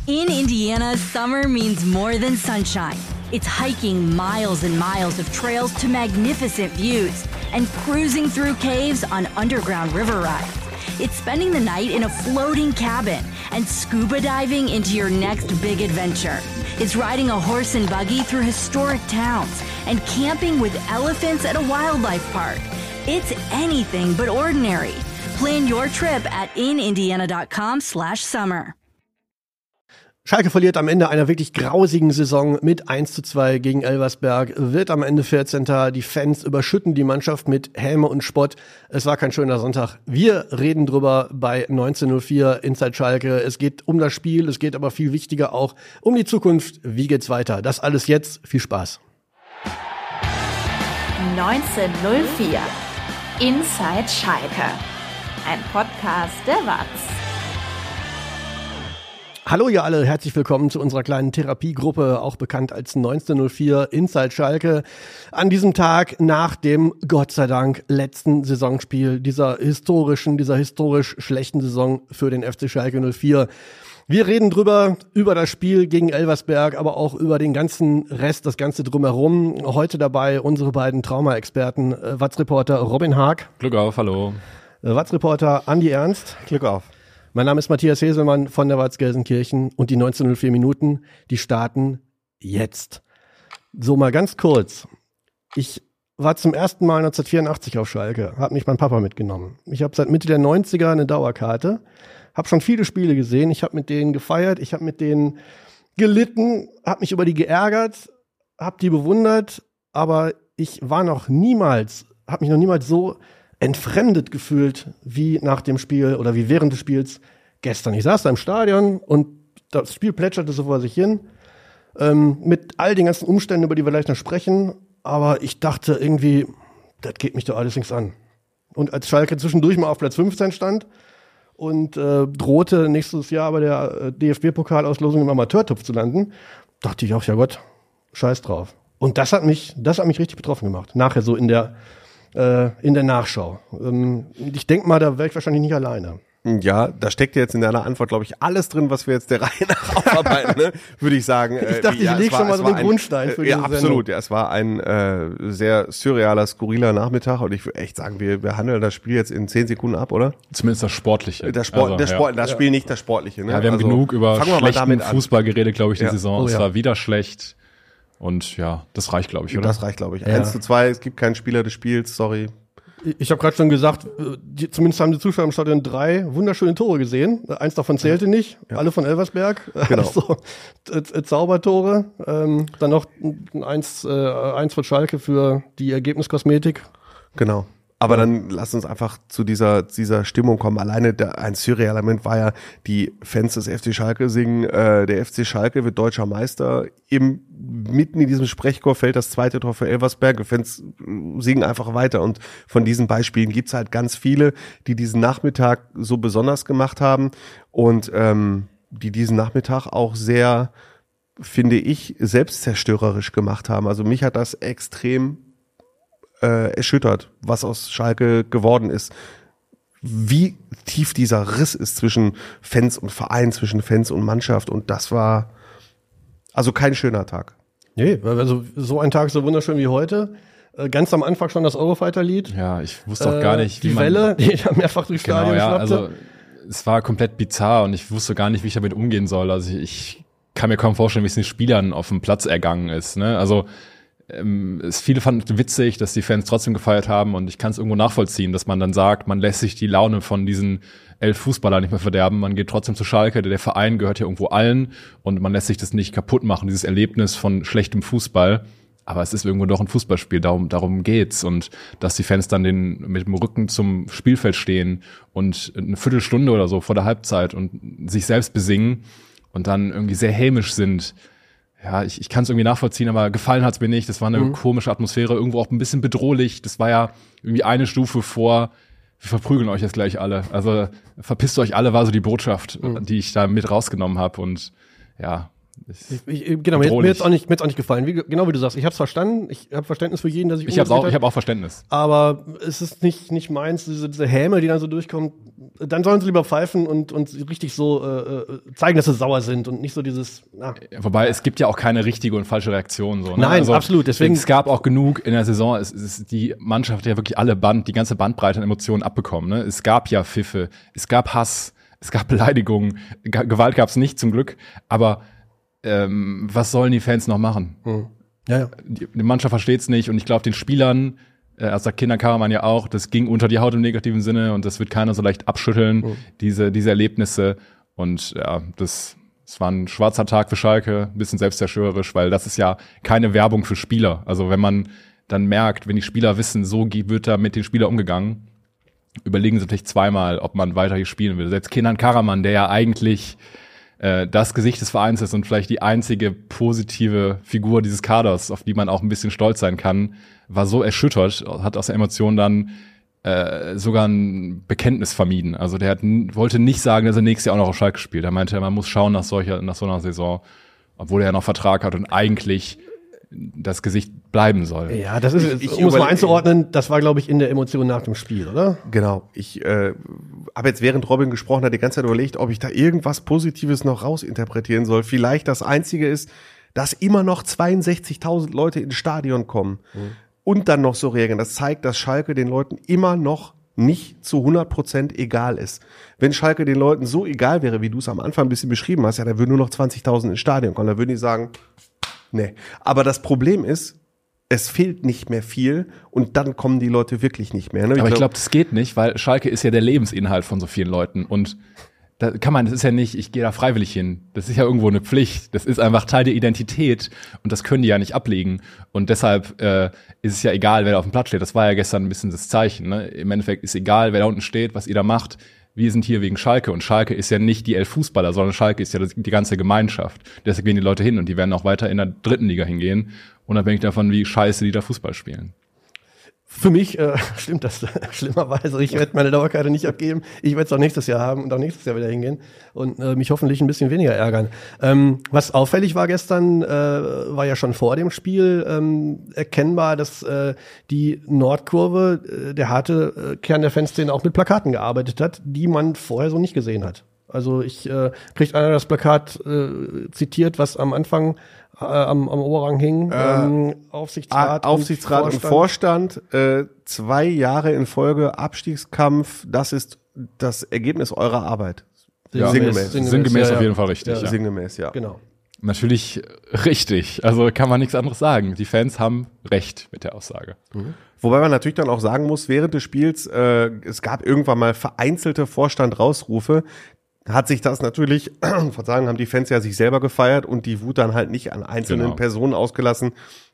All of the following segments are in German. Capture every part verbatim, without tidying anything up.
In Indiana, summer means more than sunshine. It's hiking miles and miles of trails to magnificent views and cruising through caves on underground river rides. It's spending the night in a floating cabin and scuba diving into your next big adventure. It's riding a horse and buggy through historic towns and camping with elephants at a wildlife park. It's anything but ordinary. Plan your trip at inindiana.com slash summer. Schalke verliert am Ende einer wirklich grausigen Saison mit eins zu zwei gegen Elversberg, wird am Ende vierzehnter Die Fans überschütten die Mannschaft mit Häme und Spott. Es war kein schöner Sonntag. Wir reden drüber bei neunzehn null vier Inside Schalke. Es geht um das Spiel, es geht aber viel wichtiger auch um die Zukunft. Wie geht's weiter? Das alles jetzt. Viel Spaß. neunzehn null vier Inside Schalke. Ein Podcast der W A Z. Hallo ihr alle, herzlich willkommen zu unserer kleinen Therapiegruppe, auch bekannt als neunzehn null vier Inside Schalke. An diesem Tag nach dem, Gott sei Dank, letzten Saisonspiel dieser historischen, dieser historisch schlechten Saison für den F C Schalke null vier. Wir reden drüber, über das Spiel gegen Elversberg, aber auch über den ganzen Rest, das Ganze drumherum. Heute dabei unsere beiden Trauma-Experten, äh, W A Z-Reporter Robin Haag. Glück auf, hallo. Äh, W A Z-Reporter Andi Ernst. Glück auf. Mein Name ist Matthias Heselmann von der W A Z Gelsenkirchen und die neunzehn null vier Minuten, die starten jetzt. So mal ganz kurz. Ich war zum ersten Mal neunzehnhundertvierundachtzig auf Schalke, hat mich mein Papa mitgenommen. Ich habe seit Mitte der neunziger eine Dauerkarte, habe schon viele Spiele gesehen, ich habe mit denen gefeiert, ich habe mit denen gelitten, habe mich über die geärgert, habe die bewundert, aber ich war noch niemals, habe mich noch niemals so entfremdet gefühlt wie nach dem Spiel oder wie während des Spiels gestern. Ich saß da im Stadion und das Spiel plätscherte so vor sich hin, ähm, mit all den ganzen Umständen, über die wir gleich noch sprechen, aber ich dachte irgendwie, das geht mich doch alles nichts an. Und als Schalke zwischendurch mal auf Platz fünfzehn stand und äh, drohte nächstes Jahr bei der äh, D F B-Pokalauslosung im Amateurtopf zu landen, dachte ich auch, ja Gott, scheiß drauf. Und das hat mich, das hat mich richtig betroffen gemacht. Nachher so in der in der Nachschau. Ich denke mal, da wäre ich wahrscheinlich nicht alleine. Ja, da steckt jetzt in deiner Antwort, glaube ich, alles drin, was wir jetzt der Reihe nach aufarbeiten, ne? Würde ich sagen. Ich dachte, ja, ich lege schon mal so den ein, Grundstein für Ja, diese absolut. Sendung. Ja, es war ein äh, sehr surrealer, skurriler Nachmittag und ich würde echt sagen, wir, wir handeln das Spiel jetzt in zehn Sekunden ab, oder? Zumindest das Sportliche. Das, Sport, also, der Sport, ja. das Spiel, nicht das Sportliche. Ne? Ja, wir haben also, genug über schlechten Fußball geredet, glaube ich, die ja. Saison. Oh, es ja. war wieder schlecht und ja, das reicht, glaube ich, oder? Das reicht, glaube ich. Ja. eins zu zwei, es gibt keinen Spieler des Spiels, sorry. Ich habe gerade schon gesagt, die, zumindest haben die Zuschauer im Stadion drei wunderschöne Tore gesehen. Eins davon zählte nicht, ja. Alle von Elversberg. Genau. Also, äh, Zaubertore. Ähm, dann noch eins, äh, eins von Schalke für die Ergebniskosmetik. Genau. Aber dann lass uns einfach zu dieser dieser Stimmung kommen. Alleine der, ein surrealer Moment war ja, die Fans des F C Schalke singen, äh, der F C Schalke wird deutscher Meister. Im, mitten in diesem Sprechchor fällt das zweite Tor für Elversberg. Die Fans singen einfach weiter. Und von diesen Beispielen gibt's halt ganz viele, die diesen Nachmittag so besonders gemacht haben und ähm, die diesen Nachmittag auch sehr, finde ich, selbstzerstörerisch gemacht haben. Also mich hat das extrem Äh, erschüttert, was aus Schalke geworden ist. Wie tief dieser Riss ist zwischen Fans und Verein, zwischen Fans und Mannschaft und das war also kein schöner Tag. Nee, also so ein Tag so wunderschön wie heute. Äh, ganz am Anfang schon das Eurofighter-Lied. Ja, ich wusste auch gar nicht, äh, wie man... Die Welle, die ich mehrfach durchs genau, Stadion ja, schnappte. also es war komplett bizarr und ich wusste gar nicht, wie ich damit umgehen soll. Also ich, ich kann mir kaum vorstellen, wie es den Spielern auf dem Platz ergangen ist, ne? Also Ähm, es, viele fanden es witzig, dass die Fans trotzdem gefeiert haben und ich kann es irgendwo nachvollziehen, dass man dann sagt, man lässt sich die Laune von diesen elf Fußballern nicht mehr verderben, man geht trotzdem zu Schalke, der, der Verein gehört ja irgendwo allen und man lässt sich das nicht kaputt machen, dieses Erlebnis von schlechtem Fußball, aber es ist irgendwo doch ein Fußballspiel, darum, darum geht's und dass die Fans dann den, mit dem Rücken zum Spielfeld stehen und eine Viertelstunde oder so vor der Halbzeit und sich selbst besingen und dann irgendwie sehr hämisch sind. Ja, ich, ich kann es irgendwie nachvollziehen, aber gefallen hat's mir nicht. Das war eine mhm. komische Atmosphäre, irgendwo auch ein bisschen bedrohlich. Das war ja irgendwie eine Stufe vor, wir verprügeln euch jetzt gleich alle. Also verpisst euch alle, war so die Botschaft, mhm. die ich da mit rausgenommen habe. Und ja, Ich, ich, genau, mir, mir jetzt auch nicht, mir jetzt auch nicht gefallen. Wie, genau wie du sagst, ich habe es verstanden. Ich habe Verständnis für jeden, der sich Ich habe auch, ich habe auch Verständnis. Aber es ist nicht nicht meins, diese, diese Häme, die dann so durchkommt. Dann sollen sie lieber pfeifen und und richtig so äh, zeigen, dass sie sauer sind und nicht so dieses. Na. Wobei es gibt ja auch keine richtige und falsche Reaktion so. Ne? Nein, also, absolut. Deswegen es gab auch genug in der Saison. Es ist die Mannschaft hat ja wirklich alle Band, die ganze Bandbreite an Emotionen abbekommen. Ne? Es gab ja Pfiffe, es gab Hass, es gab Beleidigungen, G- Gewalt gab es nicht zum Glück, aber Ähm, was sollen die Fans noch machen? Hm. Ja, ja. Die, die Mannschaft versteht es nicht und ich glaube den Spielern, äh, als sagt Kinder Karaman ja auch, das ging unter die Haut im negativen Sinne und das wird keiner so leicht abschütteln, hm. diese diese Erlebnisse und ja, das es war ein schwarzer Tag für Schalke, ein bisschen selbstzerstörerisch, weil das ist ja keine Werbung für Spieler. Also wenn man dann merkt, wenn die Spieler wissen, so wird da mit den Spielern umgegangen, überlegen sie vielleicht zweimal, ob man weiter hier spielen will. Selbst Kenan Karaman, der ja eigentlich das Gesicht des Vereins ist und vielleicht die einzige positive Figur dieses Kaders, auf die man auch ein bisschen stolz sein kann, war so erschüttert, hat aus der Emotion dann äh, sogar ein Bekenntnis vermieden. Also der hat, wollte nicht sagen, dass er nächstes Jahr auch noch auf Schalke spielt. Er meinte, man muss schauen nach solcher, nach so einer Saison, obwohl er ja noch Vertrag hat und eigentlich das Gesicht bleiben soll. Ja, das ist, ich, ich um es mal einzuordnen, das war, glaube ich, in der Emotion nach dem Spiel, oder? Genau. Ich äh, habe jetzt, während Robin gesprochen hat, die ganze Zeit überlegt, ob ich da irgendwas Positives noch rausinterpretieren soll. Vielleicht das Einzige ist, dass immer noch zweiundsechzigtausend Leute ins Stadion kommen mhm. und dann noch so reagieren. Das zeigt, dass Schalke den Leuten immer noch nicht zu hundert Prozent egal ist. Wenn Schalke den Leuten so egal wäre, wie du es am Anfang ein bisschen beschrieben hast, ja, dann würden nur noch zwanzigtausend ins Stadion kommen. Da würden die sagen, nee. Aber das Problem ist, es fehlt nicht mehr viel und dann kommen die Leute wirklich nicht mehr. Ne? Aber ich glaube, das geht nicht, weil Schalke ist ja der Lebensinhalt von so vielen Leuten und da kann man, das ist ja nicht, ich gehe da freiwillig hin. Das ist ja irgendwo eine Pflicht. Das ist einfach Teil der Identität und das können die ja nicht ablegen. Und deshalb äh, ist es ja egal, wer da auf dem Platz steht. Das war ja gestern ein bisschen das Zeichen. Ne? Im Endeffekt ist egal, wer da unten steht, was ihr da macht. Wir sind hier wegen Schalke und Schalke ist ja nicht die elf Fußballer, sondern Schalke ist ja die ganze Gemeinschaft. Deshalb gehen die Leute hin und die werden auch weiter in der dritten Liga hingehen, unabhängig davon, wie scheiße die da Fußball spielen. Für mich äh, stimmt das schlimmerweise. Ich werde meine Dauerkarte nicht abgeben. Ich werde es auch nächstes Jahr haben und auch nächstes Jahr wieder hingehen und äh, mich hoffentlich ein bisschen weniger ärgern. Ähm, was auffällig war gestern, äh, war ja schon vor dem Spiel ähm, erkennbar, dass äh, die Nordkurve, äh, der harte äh, Kern der Fanszene, auch mit Plakaten gearbeitet hat, die man vorher so nicht gesehen hat. Also ich äh, kriegt einer das Plakat äh, zitiert, was am Anfang äh, am, am Oberrang hing. Äh, ähm, Aufsichtsrat, Aufsichtsrat und Vorstand, und Vorstand äh, zwei Jahre in Folge Abstiegskampf, das ist das Ergebnis eurer Arbeit. Ja, sinngemäß. Sinngemäß, sinngemäß ja, auf jeden Fall richtig. Ja. Ja. Sinngemäß, ja. Genau. Natürlich richtig. Also kann man nichts anderes sagen. Die Fans haben recht mit der Aussage. Mhm. Wobei man natürlich dann auch sagen muss, während des Spiels, äh, es gab irgendwann mal vereinzelte Vorstand-Rausrufe, hat sich das natürlich, Verzeihung, haben die Fans ja sich selber gefeiert und die Wut dann halt nicht an einzelnen genau. Personen ausgelassen,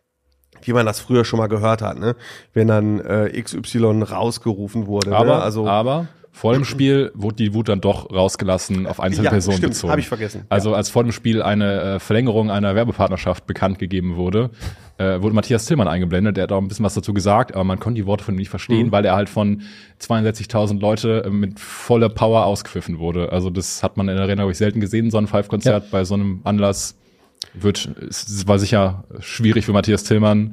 wie man das früher schon mal gehört hat, ne? Wenn dann äh, X Y rausgerufen wurde. Aber, ne? also, aber vor dem Spiel wurde die Wut dann doch rausgelassen auf einzelne ja, Personen stimmt, bezogen. Habe ich vergessen. Also ja. als vor dem Spiel eine äh, Verlängerung einer Werbepartnerschaft bekannt gegeben wurde, äh, wurde Matthias Tillmann eingeblendet. Der hat auch ein bisschen was dazu gesagt, aber man konnte die Worte von ihm nicht verstehen, mhm. weil er halt von zweiundsechzigtausend Leute äh, mit voller Power ausgepfiffen wurde. Also das hat man in der Arena, glaube ich, selten gesehen, so ein Five-Konzert ja. bei so einem Anlass. Wird, es war sicher schwierig für Matthias Tillmann,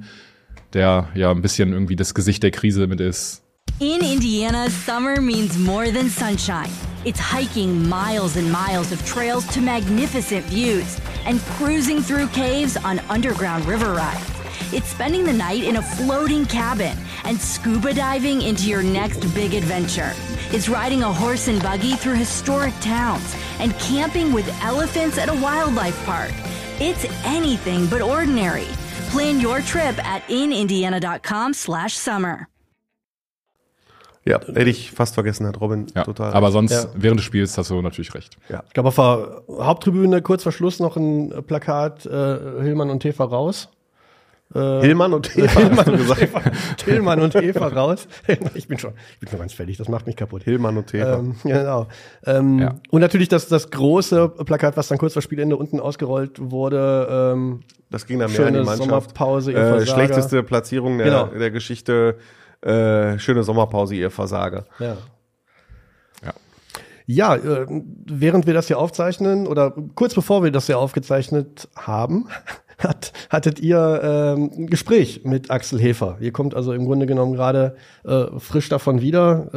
der ja ein bisschen irgendwie das Gesicht der Krise mit ist. In Indiana, summer means more than sunshine. It's hiking miles and miles of trails to magnificent views and cruising through caves on underground river rides. It's spending the night in a floating cabin and scuba diving into your next big adventure. It's riding a horse and buggy through historic towns and camping with elephants at a wildlife park. It's anything but ordinary. Plan your trip at inindiana.com slash summer. Ja, hätte ich fast vergessen, hat Robin ja, total. Aber sonst, ja. während des Spiels hast du natürlich recht. Ja. Ich glaube, auf der Haupttribüne kurz vor Schluss noch ein Plakat, äh, Hillmann und Eva raus. Äh, Hillmann und Eva, Hillmann hast du und gesagt. Eva, Hillmann und Eva raus. Ich bin schon, ich bin schon ganz fertig, das macht mich kaputt. Hillmann und Eva. Ähm, genau. Ähm, ja. Und natürlich das, das große Plakat, was dann kurz vor Spielende unten ausgerollt wurde. Ähm, das ging dann mehr an die Mannschaft. Sommerpause, ihr äh, schlechteste Platzierung der, genau. der Geschichte. Äh, schöne Sommerpause, ihr Versager. Ja. Ja. Ja, äh, während wir das hier aufzeichnen oder kurz bevor wir das hier aufgezeichnet haben, hat, hattet ihr ähm, ein Gespräch mit Axel Hefer. Ihr kommt also im Grunde genommen gerade äh, frisch davon wieder.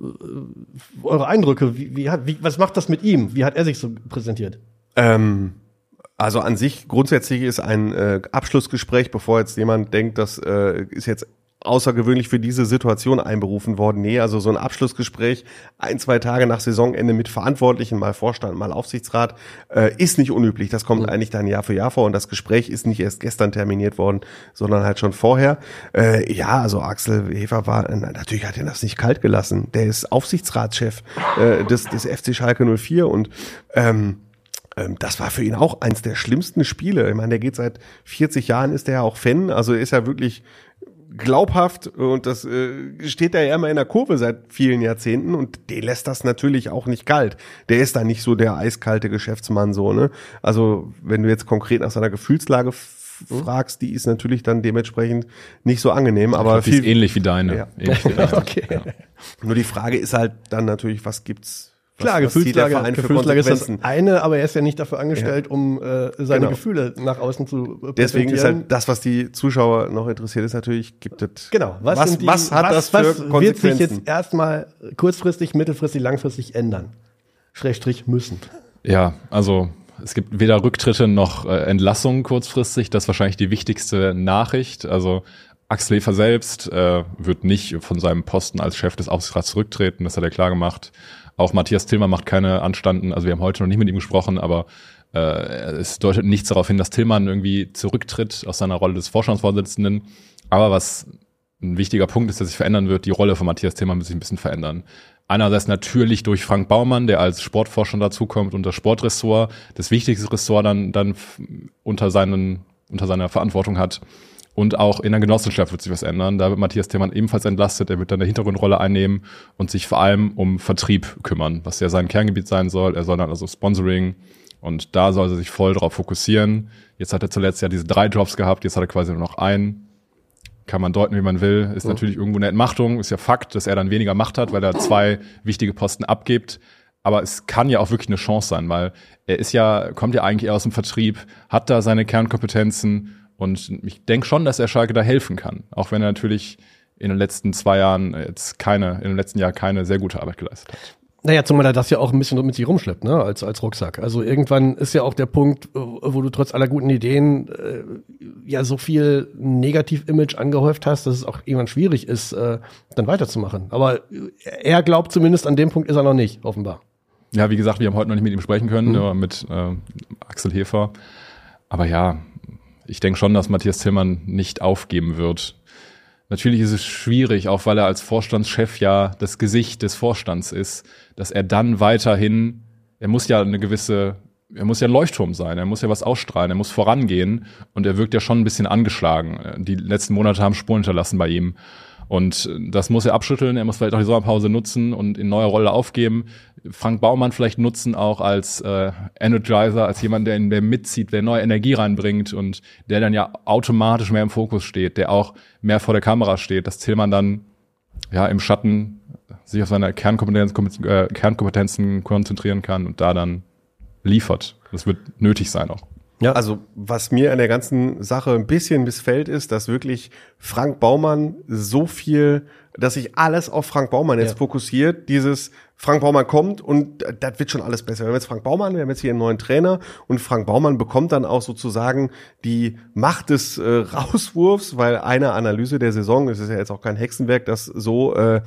Äh, eure Eindrücke, wie, wie hat, wie, was macht das mit ihm? Wie hat er sich so präsentiert? Ähm, also an sich grundsätzlich ist ein äh, Abschlussgespräch, bevor jetzt jemand denkt, das äh, ist jetzt außergewöhnlich für diese Situation einberufen worden. Nee, also so ein Abschlussgespräch ein, zwei Tage nach Saisonende mit Verantwortlichen, mal Vorstand, mal Aufsichtsrat, äh, ist nicht unüblich. Das kommt mhm. eigentlich dann Jahr für Jahr vor und das Gespräch ist nicht erst gestern terminiert worden, sondern halt schon vorher. Äh, ja, also Axel Hefer war, natürlich hat er das nicht kalt gelassen. Der ist Aufsichtsratschef äh, des, des F C Schalke null vier und ähm, das war für ihn auch eins der schlimmsten Spiele. Ich meine, der geht seit vierzig Jahren, ist der ja auch Fan, also ist ja wirklich glaubhaft und das äh, steht da ja immer in der Kurve seit vielen Jahrzehnten und den lässt das natürlich auch nicht kalt. Der ist da nicht so der eiskalte Geschäftsmann so, ne? Also wenn du jetzt konkret nach seiner Gefühlslage f- fragst, die ist natürlich dann dementsprechend nicht so angenehm, aber glaub, viel ist ähnlich wie deine. Ja. Ähnlich wie deine. Okay. Ja. Nur die Frage ist halt dann natürlich, was gibt's? Was, Klar, was zieht der Gefühlslage, Verein für Gefühlslage ist das Konsequenzen? eine, aber er ist ja nicht dafür angestellt, Ja. um äh, seine Genau. Gefühle nach außen zu äh, Deswegen ist präsentieren. halt das, was die Zuschauer noch interessiert, ist natürlich, gibt es, Genau. Was, was, sind die, was hat was, das für was wird Konsequenzen? sich jetzt erstmal kurzfristig, mittelfristig, langfristig ändern? Schrägstrich müssen. Ja, also es gibt weder Rücktritte noch äh, Entlassungen kurzfristig. Das ist wahrscheinlich die wichtigste Nachricht. Also Axel Hefer selbst äh, wird nicht von seinem Posten als Chef des Aufsichtsrats zurücktreten. Das hat er klar gemacht. Auch Matthias Tillmann macht keine Anstanden. Also wir haben heute noch nicht mit ihm gesprochen, aber äh, es deutet nichts darauf hin, dass Tillmann irgendwie zurücktritt aus seiner Rolle des Vorstandsvorsitzenden. Aber was ein wichtiger Punkt ist, der sich verändern wird, die Rolle von Matthias Tillmann wird sich ein bisschen verändern. Einerseits natürlich durch Frank Baumann, der als Sportvorstand dazukommt und das Sportressort, das wichtigste Ressort dann, dann unter seinen, unter seiner Verantwortung hat. Und auch in der Genossenschaft wird sich was ändern. Da wird Matthias Tillmann ebenfalls entlastet. Er wird dann eine Hintergrundrolle einnehmen und sich vor allem um Vertrieb kümmern, was ja sein Kerngebiet sein soll. Er soll dann also Sponsoring und da soll er sich voll drauf fokussieren. Jetzt hat er zuletzt ja diese drei Jobs gehabt, jetzt hat er quasi nur noch einen. Kann man deuten, wie man will. Ist natürlich irgendwo eine Entmachtung. Ist ja Fakt, dass er dann weniger Macht hat, weil er zwei wichtige Posten abgibt. Aber es kann ja auch wirklich eine Chance sein, weil er ist ja, kommt ja eigentlich eher aus dem Vertrieb, hat da seine Kernkompetenzen. Und ich denke schon, dass er Schalke da helfen kann. Auch wenn er natürlich in den letzten zwei Jahren jetzt keine, in den letzten Jahren keine sehr gute Arbeit geleistet hat. Naja, zumal er das ja auch ein bisschen mit sich rumschleppt, ne, als, als Rucksack. Also irgendwann ist ja auch der Punkt, wo du trotz aller guten Ideen äh, ja so viel Negativ-Image angehäuft hast, dass es auch irgendwann schwierig ist, äh, dann weiterzumachen. Aber er glaubt zumindest, an dem Punkt ist er noch nicht, offenbar. Ja, wie gesagt, wir haben heute noch nicht mit ihm sprechen können, Mhm. nur mit äh, Axel Hefer. Aber ja, ich denke schon, dass Matthias Tillmann nicht aufgeben wird. Natürlich ist es schwierig, auch weil er als Vorstandschef ja das Gesicht des Vorstands ist, dass er dann weiterhin, er muss ja eine gewisse, er muss ja ein Leuchtturm sein, er muss ja was ausstrahlen, er muss vorangehen und er wirkt ja schon ein bisschen angeschlagen. Die letzten Monate haben Spuren hinterlassen bei ihm. Und das muss er abschütteln, er muss vielleicht auch die Sommerpause nutzen und in neuer Rolle aufgeben. Frank Baumann vielleicht nutzen auch als äh, Energizer, als jemand, der, der mitzieht, der neue Energie reinbringt und der dann ja automatisch mehr im Fokus steht, der auch mehr vor der Kamera steht, dass Tillmann dann ja im Schatten sich auf seine Kernkompetenz, äh, Kernkompetenzen konzentrieren kann und da dann liefert. Das wird nötig sein auch. Ja. Also was mir an der ganzen Sache ein bisschen missfällt, ist, dass wirklich Frank Baumann so viel, dass sich alles auf Frank Baumann jetzt Ja. fokussiert, dieses Frank Baumann kommt und das wird schon alles besser. Wir haben jetzt Frank Baumann, wir haben jetzt hier einen neuen Trainer und Frank Baumann bekommt dann auch sozusagen die Macht des äh, Rauswurfs, weil eine Analyse der Saison, es ist ja jetzt auch kein Hexenwerk, das so, äh,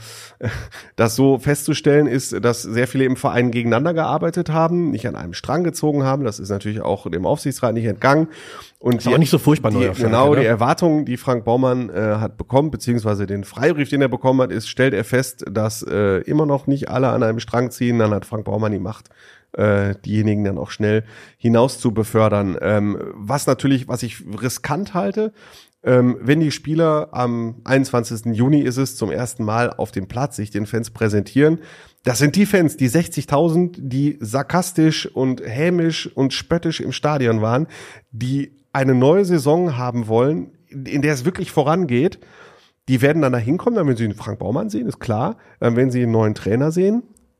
das so festzustellen ist, dass sehr viele im Verein gegeneinander gearbeitet haben, nicht an einem Strang gezogen haben. Das ist natürlich auch dem Aufsichtsrat nicht entgangen. Und Ist auch nicht so furchtbar neu die, auf Schalke, Genau, ne? die Erwartungen, die Frank Baumann äh, hat bekommen, beziehungsweise den Freibrief, den er bekommen hat, ist, stellt er fest, dass äh, immer noch nicht alle an einem Strang ziehen. Dann hat Frank Baumann die Macht, äh, diejenigen dann auch schnell hinaus zu befördern. Ähm, was natürlich, was ich riskant halte, ähm, wenn die Spieler am einundzwanzigsten Juni ist es zum ersten Mal auf dem Platz sich den Fans präsentieren. Das sind die Fans, die sechzigtausend, die sarkastisch und hämisch und spöttisch im Stadion waren, die eine neue Saison haben wollen, in der es wirklich vorangeht. Die werden dann da hinkommen, dann werden sie einen Frank Baumann sehen, ist klar. Dann werden sie einen neuen Trainer sehen.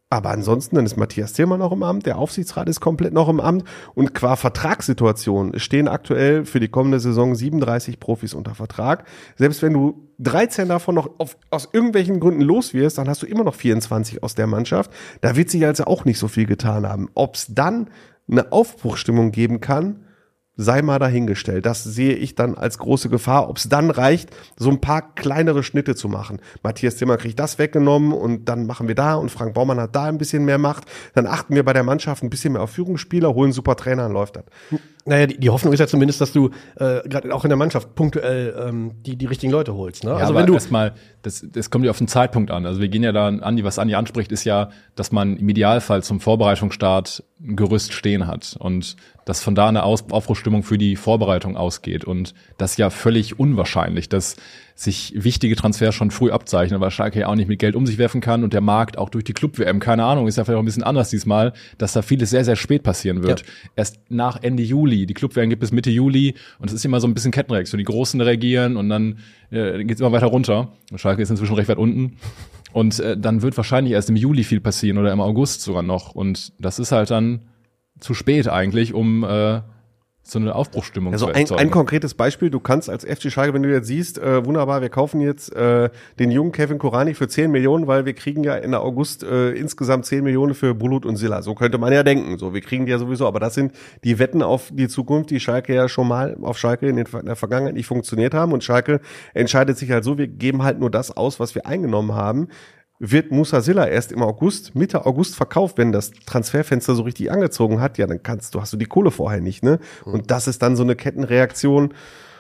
Aber ansonsten, dann ist Matthias Tillmann noch im Amt, der Aufsichtsrat ist komplett noch im Amt und qua Vertragssituation stehen aktuell für die kommende Saison siebenunddreißig Profis unter Vertrag. Selbst wenn du dreizehn davon noch auf, aus irgendwelchen Gründen los wirst, dann hast du immer noch vierundzwanzig aus der Mannschaft. Da wird sich also auch nicht so viel getan haben. Ob es dann eine Aufbruchsstimmung geben kann, sei mal dahingestellt. Das sehe ich dann als große Gefahr. Ob es dann reicht, so ein paar kleinere Schnitte zu machen. Matthias Tillmann kriegt das weggenommen und dann machen wir da und Frank Baumann hat da ein bisschen mehr Macht. Dann achten wir bei der Mannschaft ein bisschen mehr auf Führungsspieler, holen super Trainer und läuft das. Naja, die, die Hoffnung ist ja zumindest, dass du äh, gerade auch in der Mannschaft punktuell ähm, die, die richtigen Leute holst. Ne? Ja, also aber wenn du erstmal, das, das kommt ja auf den Zeitpunkt an. Also wir gehen ja da, Andi, was Andi anspricht, ist ja, dass man im Idealfall zum Vorbereitungsstart ein Gerüst stehen hat und dass von da eine Aus- Aufbruchsstimmung für die Vorbereitung ausgeht. Und das ist ja völlig unwahrscheinlich, dass sich wichtige Transfers schon früh abzeichnen, weil Schalke ja auch nicht mit Geld um sich werfen kann und der Markt auch durch die Club-W M, keine Ahnung, ist ja vielleicht auch ein bisschen anders diesmal, dass da vieles sehr, sehr spät passieren wird. Ja. Erst nach Ende Juli. Die Club-W M gibt es Mitte Juli und es ist immer so ein bisschen Kettenreaktion. Die Großen reagieren und dann äh, geht es immer weiter runter. Schalke ist inzwischen recht weit unten. Und äh, dann wird wahrscheinlich erst im Juli viel passieren oder im August sogar noch. Und das ist halt dann zu spät eigentlich, um äh, so eine Aufbruchsstimmung also zu ein, erzeugen. ein konkretes Beispiel, du kannst als F C Schalke, wenn du jetzt siehst, äh, wunderbar, wir kaufen jetzt äh, den jungen Kevin Korani für zehn Millionen, weil wir kriegen ja Ende August äh, insgesamt zehn Millionen für Bulut und Silla. So könnte man ja denken. So, wir kriegen die ja sowieso, aber das sind die Wetten auf die Zukunft, die Schalke ja schon mal auf Schalke in, den, in der Vergangenheit nicht funktioniert haben. Und Schalke entscheidet sich halt so, wir geben halt nur das aus, was wir eingenommen haben. Wird Musa Silla erst im August, Mitte August verkauft, wenn das Transferfenster so richtig angezogen hat, ja, dann kannst du, hast du die Kohle vorher nicht, ne? Und das ist dann so eine Kettenreaktion,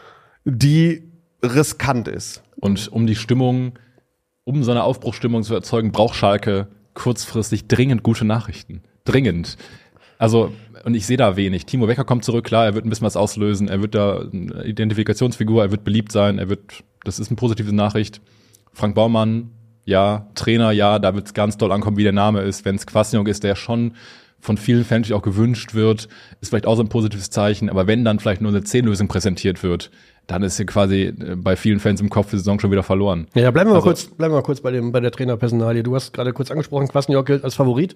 die riskant ist. Und um die Stimmung, um so eine Aufbruchsstimmung zu erzeugen, braucht Schalke kurzfristig dringend gute Nachrichten. Dringend. Also, und ich sehe da wenig. Timo Wecker kommt zurück, klar, er wird ein bisschen was auslösen, er wird da eine Identifikationsfigur, er wird beliebt sein, er wird, das ist eine positive Nachricht. Frank Baumann, ja, Trainer, ja, da wird es ganz doll ankommen, wie der Name ist. Wenn es Kwasniok ist, der schon von vielen Fans auch gewünscht wird, ist vielleicht auch so ein positives Zeichen. Aber wenn dann vielleicht nur eine zehn-Lösung präsentiert wird, dann ist hier quasi bei vielen Fans im Kopf die Saison schon wieder verloren. Ja, bleiben wir also, mal kurz, bleiben wir mal kurz bei dem, bei der Trainerpersonalie. Du hast gerade kurz angesprochen, Kwasniok gilt als Favorit.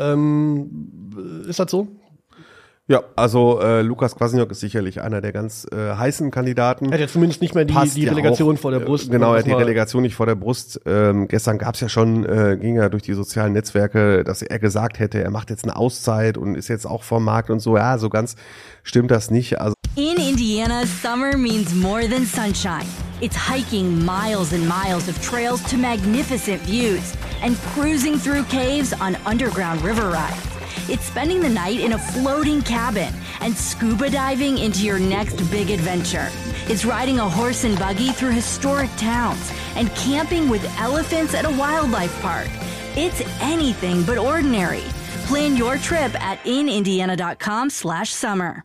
Ähm, ist das so? Ja, also äh, Lukas Kwasniok ist sicherlich einer der ganz äh, heißen Kandidaten. Er hat ja zumindest nicht mehr die, die ja Relegation auch, vor der Brust. Genau, er hat die Relegation nicht vor der Brust. Ähm, gestern gab es ja schon, äh, ging ja durch die sozialen Netzwerke, dass er gesagt hätte, er macht jetzt eine Auszeit und ist jetzt auch vom Markt und so. Ja, so ganz stimmt das nicht. Also In Indiana, summer means more than sunshine. It's hiking miles and miles of trails to magnificent views and cruising through caves on underground river rides. It's spending the night in a floating cabin and scuba diving into your next big adventure. It's riding a horse and buggy through historic towns and camping with elephants at a wildlife park. It's anything but ordinary. Plan your trip at in indiana dot com slash summer.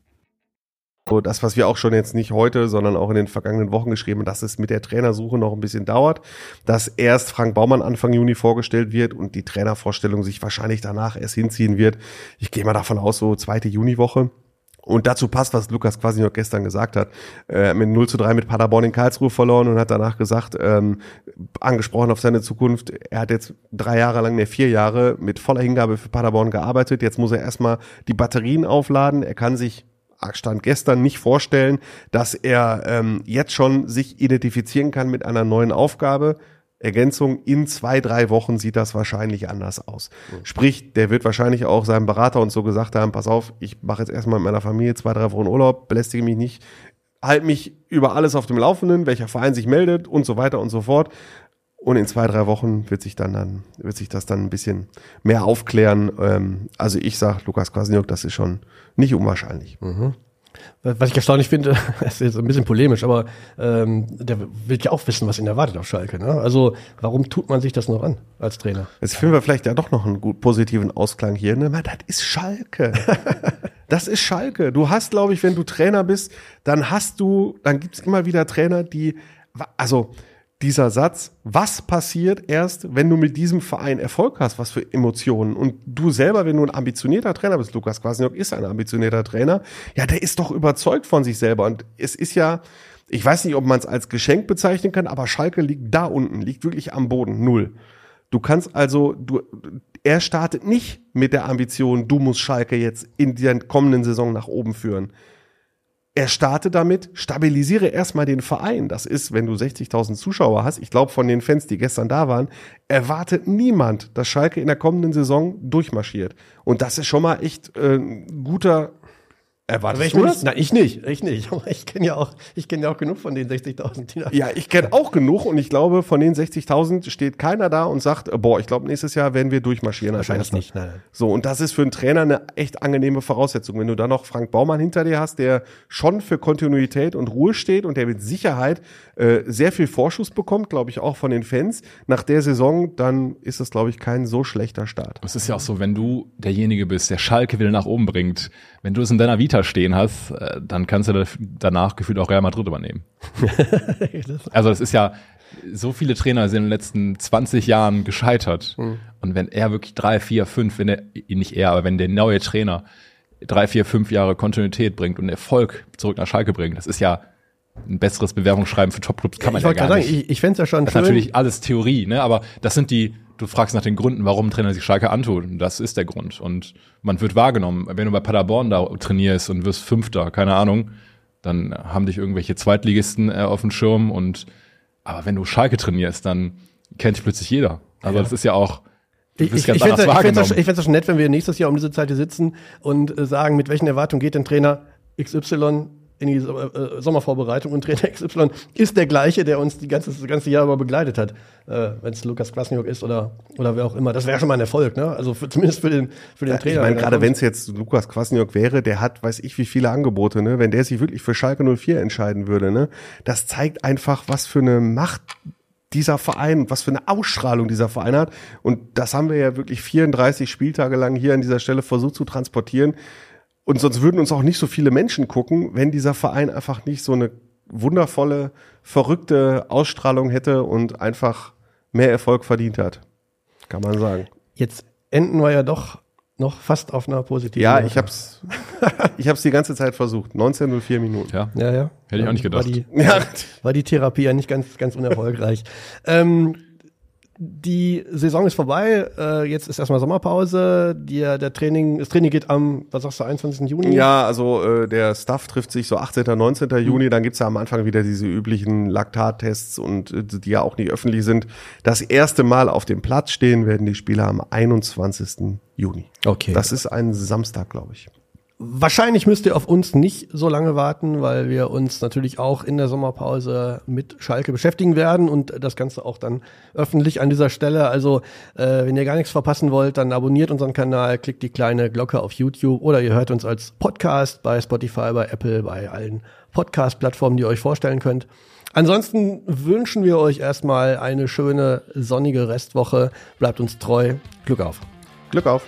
Das, was wir auch schon jetzt nicht heute, sondern auch in den vergangenen Wochen geschrieben haben, dass es mit der Trainersuche noch ein bisschen dauert, dass erst Frank Baumann Anfang Juni vorgestellt wird und die Trainervorstellung sich wahrscheinlich danach erst hinziehen wird. Ich gehe mal davon aus, so zweite Juniwoche. Und dazu passt, was Lukas Kwasniok gestern gesagt hat. Äh, mit null zu drei mit Paderborn in Karlsruhe verloren und hat danach gesagt, ähm, angesprochen auf seine Zukunft, er hat jetzt drei Jahre lang, ne, vier Jahre mit voller Hingabe für Paderborn gearbeitet. Jetzt muss er erstmal die Batterien aufladen. Er kann sich Stand gestern nicht vorstellen, dass er ähm, jetzt schon sich identifizieren kann mit einer neuen Aufgabe. Ergänzung, in zwei, drei Wochen sieht das wahrscheinlich anders aus. Mhm. Sprich, der wird wahrscheinlich auch seinem Berater und so gesagt haben, pass auf, ich mache jetzt erstmal mit meiner Familie zwei, drei Wochen Urlaub, belästige mich nicht, halte mich über alles auf dem Laufenden, welcher Verein sich meldet und so weiter und so fort. Und in zwei, drei Wochen wird sich dann, dann wird sich das dann ein bisschen mehr aufklären. Ähm, also ich sage, Lukas Kwasniok, das ist schon nicht unwahrscheinlich. Mhm. Was ich erstaunlich finde, ist jetzt ein bisschen polemisch, aber ähm, der will ja auch wissen, was ihn erwartet auf Schalke. Ne? Also warum tut man sich das noch an als Trainer? Jetzt finden wir vielleicht ja doch noch einen gut positiven Ausklang hier. Ne? Das ist Schalke. Das ist Schalke. Du hast, glaube ich, wenn du Trainer bist, dann hast du, dann gibt's immer wieder Trainer, die, also dieser Satz, was passiert erst, wenn du mit diesem Verein Erfolg hast, was für Emotionen? Und du selber, wenn du ein ambitionierter Trainer bist, Lukas Kwasniok ist ein ambitionierter Trainer, ja, der ist doch überzeugt von sich selber. Und es ist ja, ich weiß nicht, ob man es als Geschenk bezeichnen kann, aber Schalke liegt da unten, liegt wirklich am Boden, null. Du kannst also, du, er startet nicht mit der Ambition, du musst Schalke jetzt in der kommenden Saison nach oben führen. Er startet damit, stabilisiere erstmal den Verein. Das ist, wenn du sechzigtausend Zuschauer hast, ich glaube von den Fans, die gestern da waren, erwartet niemand, dass Schalke in der kommenden Saison durchmarschiert. Und das ist schon mal echt äh, ein guter... Erwartest du das? Nein, ich nicht, ich nicht. Aber ich kenne ja auch, ich kenne ja auch genug von den sechzigtausend. Die da ja, ich kenne auch genug und ich glaube, von den sechzigtausend steht keiner da und sagt, boah, ich glaube, nächstes Jahr werden wir durchmarschieren. Wahrscheinlich nicht, nein. So, und das ist für einen Trainer eine echt angenehme Voraussetzung. Wenn du da noch Frank Baumann hinter dir hast, der schon für Kontinuität und Ruhe steht und der mit Sicherheit äh, sehr viel Vorschuss bekommt, glaube ich, auch von den Fans nach der Saison, dann ist das, glaube ich, kein so schlechter Start. Es ist ja auch so, wenn du derjenige bist, der Schalke wieder nach oben bringt, wenn du es in deiner Vita stehen hast, dann kannst du danach gefühlt auch Real Madrid übernehmen. Also das ist ja, so viele Trainer sind in den letzten zwanzig Jahren gescheitert. Mhm. Und wenn er wirklich drei, vier, fünf, wenn er, nicht er, aber wenn der neue Trainer drei, vier, fünf Jahre Kontinuität bringt und Erfolg zurück nach Schalke bringt, das ist ja ein besseres Bewerbungsschreiben für Topclubs kann man ja, ja gar sagen, nicht. Ich, ich fände es ja schon das schön. Das ist natürlich alles Theorie, ne? Aber das sind die, du fragst nach den Gründen, warum ein Trainer sich Schalke antut. Und das ist der Grund. Und man wird wahrgenommen. Wenn du bei Paderborn da trainierst und wirst Fünfter, keine Ahnung, dann haben dich irgendwelche Zweitligisten äh, auf dem Schirm. Und aber wenn du Schalke trainierst, dann kennt dich plötzlich jeder. Also ja. Das ist ja auch, du ich, bist ich, ganz ich anders fände wahrgenommen. es ja schon nett, wenn wir nächstes Jahr um diese Zeit hier sitzen und äh, sagen, mit welchen Erwartungen geht denn Trainer X Y in die äh, Sommervorbereitung, und Trainer X Y ist der gleiche, der uns die ganze, das ganze Jahr über begleitet hat, äh, wenn es Lukas Kwasniok ist oder oder wer auch immer. Das wäre schon mal ein Erfolg, ne? Also für, zumindest für den für den ja, Trainer. Ich meine, gerade wenn es jetzt Lukas Kwasniok wäre, der hat, weiß ich, wie viele Angebote, ne? Wenn der sich wirklich für Schalke null vier entscheiden würde, ne? Das zeigt einfach, was für eine Macht dieser Verein, was für eine Ausstrahlung dieser Verein hat. Und das haben wir ja wirklich vierunddreißig Spieltage lang hier an dieser Stelle versucht zu transportieren. Und sonst würden uns auch nicht so viele Menschen gucken, wenn dieser Verein einfach nicht so eine wundervolle, verrückte Ausstrahlung hätte und einfach mehr Erfolg verdient hat. Kann man sagen. Jetzt enden wir ja doch noch fast auf einer positiven Ja, Note. ich hab's, ich hab's die ganze Zeit versucht. neunzehn Komma null vier Minuten. Ja, ja, ja. Hätte ich auch nicht gedacht. War die, Ja. war die Therapie ja nicht ganz, ganz unerfolgreich. ähm, Die Saison ist vorbei, äh, jetzt ist erstmal Sommerpause, die, der Training, das Training geht am, was sagst du, einundzwanzigsten Juni? Ja, also äh, der Staff trifft sich so achtzehnten, neunzehnten Juni, dann gibt's ja am Anfang wieder diese üblichen Laktattests und äh, die ja auch nicht öffentlich sind. Das erste Mal auf dem Platz stehen werden die Spieler am einundzwanzigsten Juni. Okay. Das ist ein Samstag, glaube ich. Wahrscheinlich müsst ihr auf uns nicht so lange warten, weil wir uns natürlich auch in der Sommerpause mit Schalke beschäftigen werden und das Ganze auch dann öffentlich an dieser Stelle. Also äh, wenn ihr gar nichts verpassen wollt, dann abonniert unseren Kanal, klickt die kleine Glocke auf YouTube oder ihr hört uns als Podcast bei Spotify, bei Apple, bei allen Podcast-Plattformen, die ihr euch vorstellen könnt. Ansonsten wünschen wir euch erstmal eine schöne, sonnige Restwoche. Bleibt uns treu. Glück auf. Glück auf.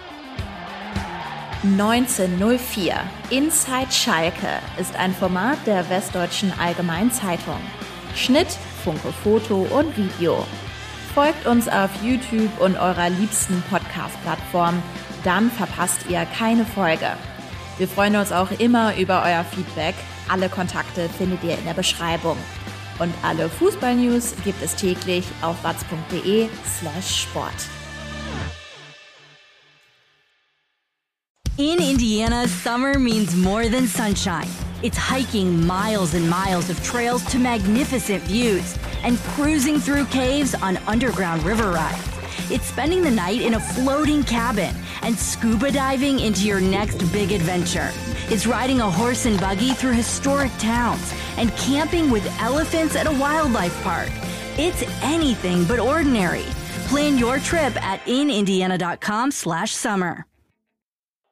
neunzehn null vier Inside Schalke ist ein Format der Westdeutschen Allgemeinen Zeitung. Schnitt, Funke Foto und Video. Folgt uns auf YouTube und eurer liebsten Podcast-Plattform, dann verpasst ihr keine Folge. Wir freuen uns auch immer über euer Feedback. Alle Kontakte findet ihr in der Beschreibung. Und alle Fußball-News gibt es täglich auf watz.de slash Sport. In Indiana, summer means more than sunshine. It's hiking miles and miles of trails to magnificent views and cruising through caves on underground river rides. It's spending the night in a floating cabin and scuba diving into your next big adventure. It's riding a horse and buggy through historic towns and camping with elephants at a wildlife park. It's anything but ordinary. Plan your trip at in indiana dot com slash summer.